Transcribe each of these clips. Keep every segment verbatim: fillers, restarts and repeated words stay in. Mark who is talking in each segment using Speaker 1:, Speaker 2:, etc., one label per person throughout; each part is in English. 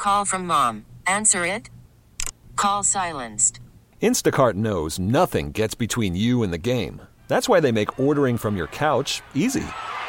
Speaker 1: Call from mom. Answer it. Call silenced.
Speaker 2: Instacart knows nothing gets between you and the game. That's why they make ordering from your couch easy.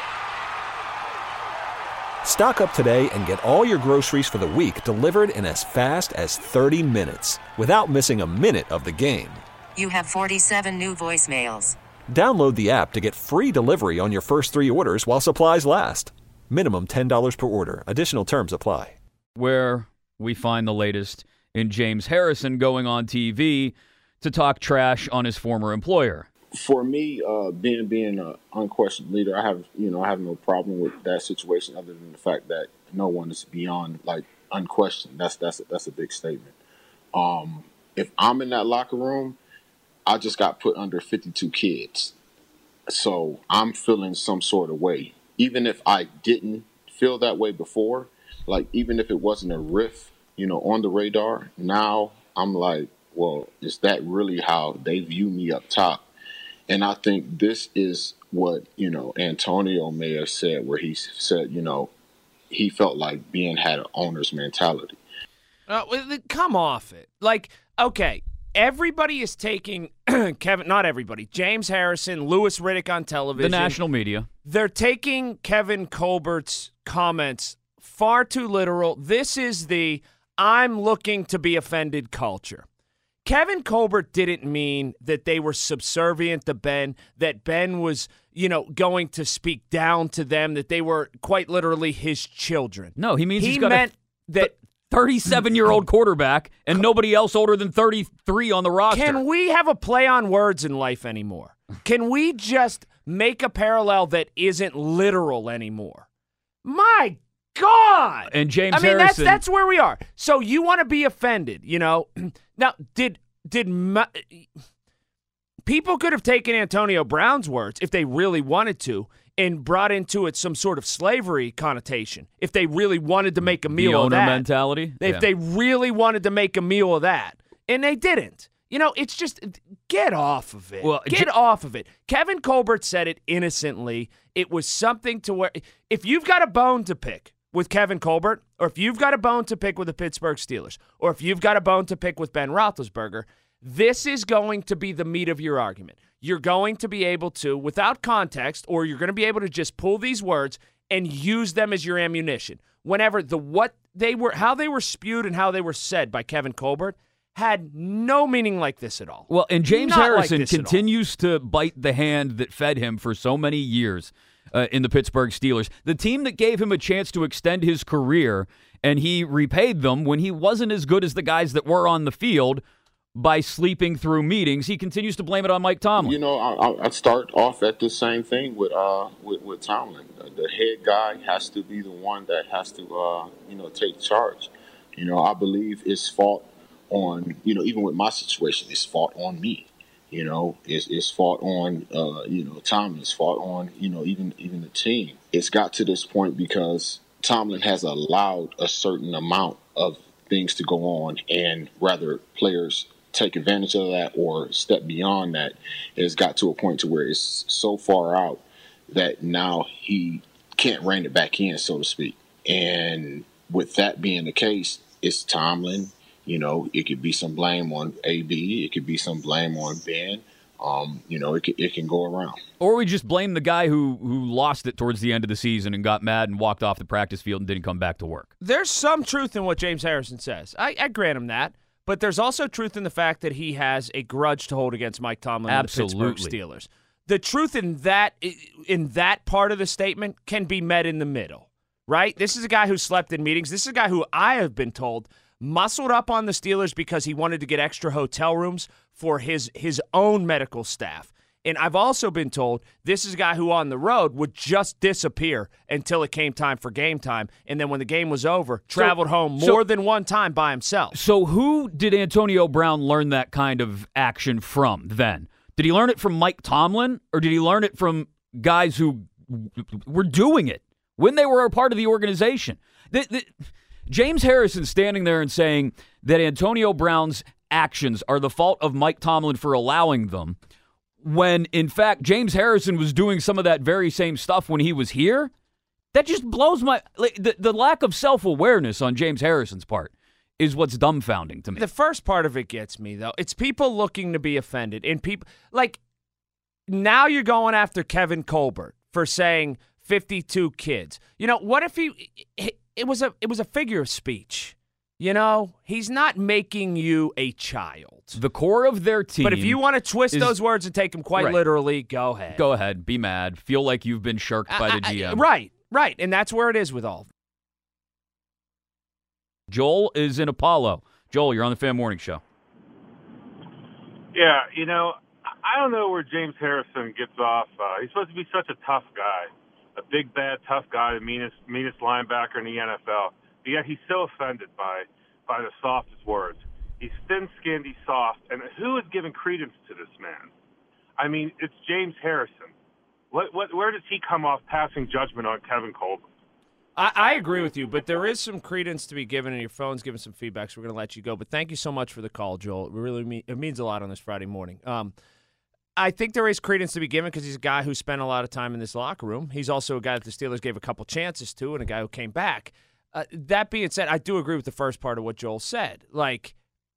Speaker 2: Stock up today and get all your groceries for the week delivered in as fast as thirty minutes without missing a minute of the game.
Speaker 1: You have forty-seven new voicemails.
Speaker 2: Download the app to get free delivery on your first three orders while supplies last. Minimum ten dollars per order. Additional terms apply.
Speaker 3: Where we find the latest in James Harrison going on T V to talk trash on his former employer.
Speaker 4: For me, uh, being being an unquestioned leader, I have you know I have no problem with that situation, other than the fact that no one is beyond like unquestioned. That's that's that's a big statement. Um, if I'm in that locker room, I just got put under fifty-two kids, so I'm feeling some sort of way. Even if I didn't feel that way before, like even if it wasn't a riff, you know, on the radar, now I'm like, well, is that really how they view me up top? And I think this is what, you know, Antonio may have said, where he said, you know, he felt like Ben had an owner's mentality.
Speaker 5: Uh, come off it. Like, okay, everybody is taking Kevin, not everybody, James Harrison, Louis Riddick on television.
Speaker 3: The national media.
Speaker 5: They're taking Kevin Colbert's comments far too literal. This is the I'm looking to be offended culture. Kevin Colbert didn't mean that they were subservient to Ben, that Ben was, you know, going to speak down to them, that they were quite literally his children.
Speaker 3: No, he means
Speaker 5: he
Speaker 3: he's got
Speaker 5: meant
Speaker 3: a
Speaker 5: that
Speaker 3: thirty-seven-year-old quarterback and nobody else older than thirty-three on the roster.
Speaker 5: Can we have a play on words in life anymore? Can we just make a parallel that isn't literal anymore? My God!
Speaker 3: And James
Speaker 5: I mean,
Speaker 3: Harrison.
Speaker 5: that's that's where we are. So you want to be offended, you know? Now, did did ma- people could have taken Antonio Brown's words if they really wanted to and brought into it some sort of slavery connotation? If they really wanted to make a meal
Speaker 3: the
Speaker 5: of
Speaker 3: owner
Speaker 5: that,
Speaker 3: mentality.
Speaker 5: if
Speaker 3: yeah.
Speaker 5: they really wanted to make a meal of that, and they didn't. You know, it's just, get off of it.
Speaker 3: Well,
Speaker 5: get
Speaker 3: J-
Speaker 5: off of it. Kevin Colbert said it innocently. It was something to where, if you've got a bone to pick with Kevin Colbert, or if you've got a bone to pick with the Pittsburgh Steelers, or if you've got a bone to pick with Ben Roethlisberger, this is going to be the meat of your argument. You're going to be able to, without context, or you're going to be able to just pull these words and use them as your ammunition. Whenever the what they were, how they were spewed and how they were said by Kevin Colbert had no meaning like this at all.
Speaker 3: Well, and James
Speaker 5: Not
Speaker 3: Harrison
Speaker 5: like this
Speaker 3: continues to bite the hand that fed him for so many years uh, in the Pittsburgh Steelers. The team that gave him a chance to extend his career, and he repaid them when he wasn't as good as the guys that were on the field by sleeping through meetings. He continues to blame it on Mike Tomlin.
Speaker 4: You know, I, I'd start off at the same thing with uh with, with Tomlin. The head guy has to be the one that has to uh you know take charge. You know, I believe it's fault on, you know, even with my situation, it's fault on me. You know, it's it's fault on uh you know Tomlin. It's fault on you know even even the team. It's got to this point because Tomlin has allowed a certain amount of things to go on, and rather players take advantage of that or step beyond that. It's got to a point to where it's so far out that now he can't rein it back in, so to speak. And with that being the case, it's Tomlin. You know, it could be some blame on A B. It could be some blame on Ben. Um, you know, it can, it can go around.
Speaker 3: Or we just blame the guy who who lost it towards the end of the season and got mad and walked off the practice field and didn't come back to work.
Speaker 5: There's some truth in what James Harrison says. I, I grant him that. But there's also truth in the fact that he has a grudge to hold against Mike Tomlin and the Pittsburgh Steelers. The truth in that in that part of the statement can be met in the middle, right? This is a guy who slept in meetings. This is a guy who I have been told muscled up on the Steelers because he wanted to get extra hotel rooms for his his own medical staff. And I've also been told this is a guy who on the road would just disappear until it came time for game time. And then when the game was over, traveled so, home more so, than one time by himself.
Speaker 3: So who did Antonio Brown learn that kind of action from then? Did he learn it from Mike Tomlin, or did he learn it from guys who were doing it when they were a part of the organization? The, the, James Harrison standing there and saying that Antonio Brown's actions are the fault of Mike Tomlin for allowing them, when, in fact, James Harrison was doing some of that very same stuff when he was here, That just blows my like, the the lack of self-awareness on James Harrison's part is what's dumbfounding to me.
Speaker 5: The first part of it gets me though. It's people looking to be offended, and people like now you're going after Kevin Colbert for saying fifty-two kids. You know, what if he it was a it was a figure of speech. You know, he's not making you a child.
Speaker 3: The core of their team.
Speaker 5: But if you want to twist
Speaker 3: is,
Speaker 5: those words and take them quite
Speaker 3: right.
Speaker 5: literally, go ahead.
Speaker 3: Go ahead. Be mad. Feel like you've been shirked by the G M.
Speaker 5: I, I, right, right. And that's where it is with all.
Speaker 3: Joel is in Apollo. Joel, you're on the Fan Morning Show.
Speaker 6: Yeah, you know, I don't know where James Harrison gets off. Uh, he's supposed to be such a tough guy, a big, bad, tough guy, the meanest, meanest linebacker in the N F L. But yet he's so offended by by the softest words. He's thin-skinned, he's soft, and who is giving credence to this man? I mean, it's James Harrison. What, what, where does he come off passing judgment on Kevin Colbert?
Speaker 5: I, I agree with you, but there is some credence to be given, and your phone's giving some feedback, so we're going to let you go. But thank you so much for the call, Joel. It really mean, it means a lot on this Friday morning. Um, I think there is credence to be given because he's a guy who spent a lot of time in this locker room. He's also a guy that the Steelers gave a couple chances to and a guy who came back. Uh, that being said, I do agree with the first part of what Joel said. Like,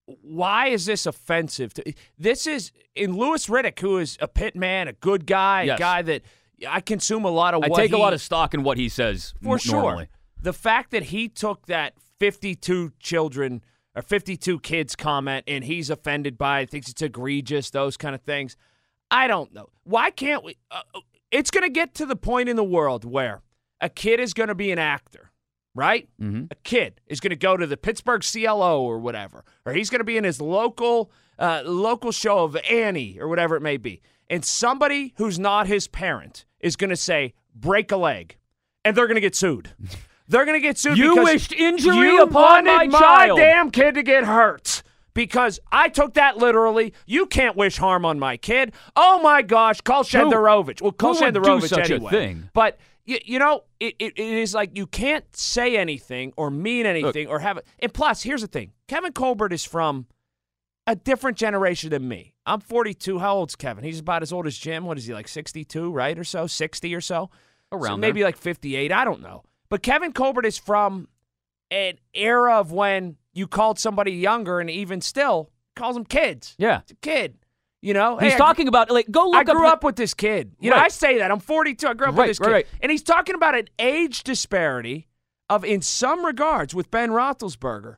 Speaker 5: why is this offensive? To, this is, in Louis Riddick, who is a pit man, a good guy,
Speaker 3: yes.
Speaker 5: a guy that I consume a lot of
Speaker 3: I
Speaker 5: what
Speaker 3: take
Speaker 5: he,
Speaker 3: a lot of stock in what he says
Speaker 5: For
Speaker 3: m-
Speaker 5: sure.
Speaker 3: normally.
Speaker 5: The fact that he took that fifty-two children or fifty-two kids comment and he's offended by it, thinks it's egregious, those kind of things, I don't know. Why can't we? Uh, it's going to get to the point in the world where a kid is going to be an actor. Right?
Speaker 3: Mm-hmm.
Speaker 5: A kid is going to go to the Pittsburgh C L O or whatever, or he's going to be in his local uh, local show of Annie or whatever it may be. And somebody who's not his parent is going to say, break a leg, and they're going to get sued. They're going to get sued
Speaker 3: you
Speaker 5: because
Speaker 3: wished injury
Speaker 5: you
Speaker 3: upon my
Speaker 5: wanted my
Speaker 3: child.
Speaker 5: damn kid to get hurt. Because I took that literally. You can't wish harm on my kid. Oh, my gosh, call Shenderovich. Well, call
Speaker 3: who would do
Speaker 5: Shenderovich
Speaker 3: such a
Speaker 5: anyway.
Speaker 3: thing?
Speaker 5: But You, you know, it, it, it is like you can't say anything or mean anything
Speaker 3: Look,
Speaker 5: or have it. And plus, here's the thing. Kevin Colbert is from a different generation than me. I'm forty-two. How old's Kevin? He's about as old as Jim. What is he, like sixty-two, right, or so? sixty or so?
Speaker 3: Around
Speaker 5: so maybe
Speaker 3: there.
Speaker 5: like fifty-eight. I don't know. But Kevin Colbert is from an era of when you called somebody younger and even still calls them kids.
Speaker 3: Yeah.
Speaker 5: It's a kid. You know,
Speaker 3: He's
Speaker 5: hey,
Speaker 3: talking
Speaker 5: I,
Speaker 3: about, like, go look
Speaker 5: I
Speaker 3: up.
Speaker 5: grew
Speaker 3: the,
Speaker 5: up with this kid. You know,
Speaker 3: Right.
Speaker 5: I say that. I'm forty-two. I grew up
Speaker 3: Right,
Speaker 5: with this
Speaker 3: right,
Speaker 5: kid.
Speaker 3: right.
Speaker 5: And he's talking about an age disparity of, in some regards, with Ben Roethlisberger,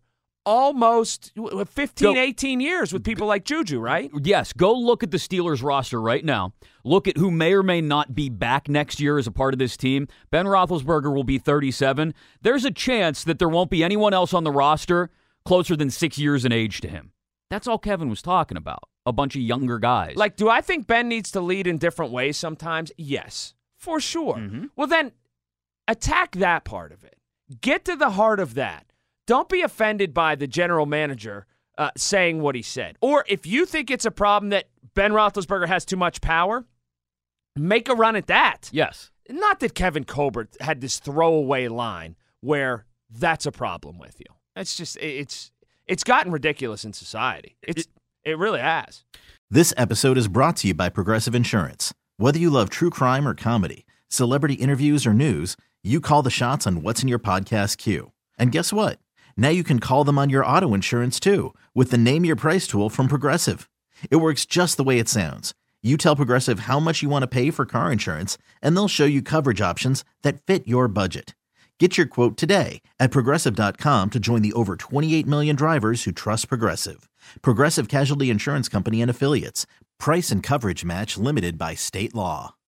Speaker 5: almost fifteen,
Speaker 3: Go-
Speaker 5: eighteen years with people like Juju, right?
Speaker 3: Yes, go look at the Steelers roster right now. Look at who may or may not be back next year as a part of this team. Ben Roethlisberger will be thirty-seven. There's a chance that there won't be anyone else on the roster closer than six years in age to him. That's all Kevin was talking about. A bunch of younger guys.
Speaker 5: Like, do I think Ben needs to lead in different ways sometimes? Yes, for sure.
Speaker 3: Mm-hmm.
Speaker 5: Well, then attack that part of it. Get to the heart of that. Don't be offended by the general manager uh, saying what he said. Or if you think it's a problem that Ben Roethlisberger has too much power, make a run at that.
Speaker 3: Yes.
Speaker 5: Not that Kevin Colbert had this throwaway line where that's a problem with you. It's just, it's it's gotten ridiculous in society. It's It really has.
Speaker 7: This episode is brought to you by Progressive Insurance. Whether you love true crime or comedy, celebrity interviews or news, you call the shots on what's in your podcast queue. And guess what? Now you can call them on your auto insurance too with the Name Your Price tool from Progressive. It works just the way it sounds. You tell Progressive how much you want to pay for car insurance, and they'll show you coverage options that fit your budget. Get your quote today at Progressive dot com to join the over twenty-eight million drivers who trust Progressive. Progressive Casualty Insurance Company and Affiliates. Price and coverage match limited by state law.